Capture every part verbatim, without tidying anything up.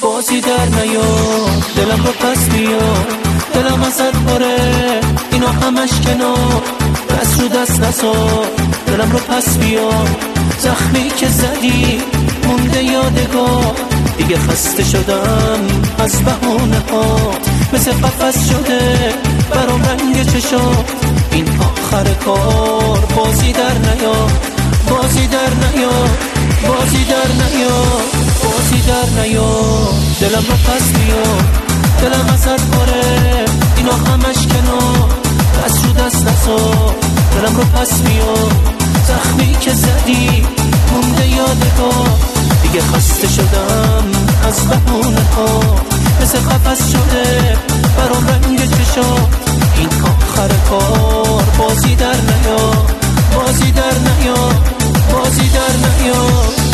بازی در نیا، دلم رو پس بیا، دلم ازت پاره اینا همش کنار، دست رو دست نسار، دلم رو پس بیا، زخمی که زدی مونده یادگار، دیگه خسته شدم از بهونه ها، مثل قفس شده برام رنگ چشات، این آخر کار بازی در نیا، بازی در نیا، بازی در نیا، بازی در نیا، دلم رو پس بیا، دلم ازت پاره اینا همش کنار، دست رو دست نسار، دلم رو پس بیا، زخمی که زدی مونده یادگار، دیگه خسته شدم از بهونه ها، مثل قفس شده برام رنگ چشات، این آخر کار بازی در نیا، بازی در نیا، بازی در نیا.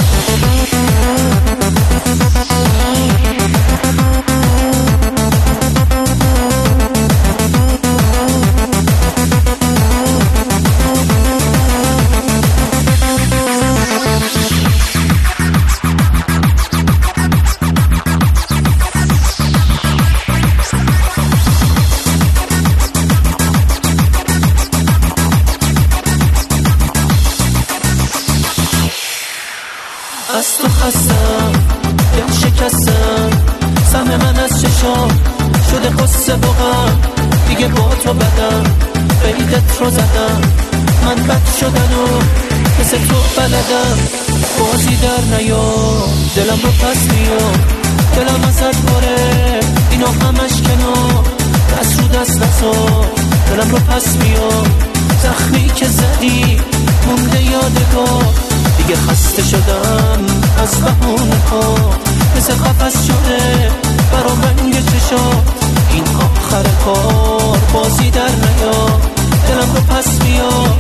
از تو خستم، دل شکستم، سهم من از چشام شده قصه با غم، دیگه با تو بدم، قیدت رو زدم، من بد شدن و مثل تو بلدم، بازی در نیا، دلم رو پس بیا، دلم ازت پاره اینا همش کنار، دست رو دست نسار، دلم رو پس بیا، زخمی که زدی مونده یادگار، دیگه خسته شدم از بهونه ها، مثل قفس شده برام رنگ چشات، این آخر کار بازی در نیا، دلم رو پس بیا،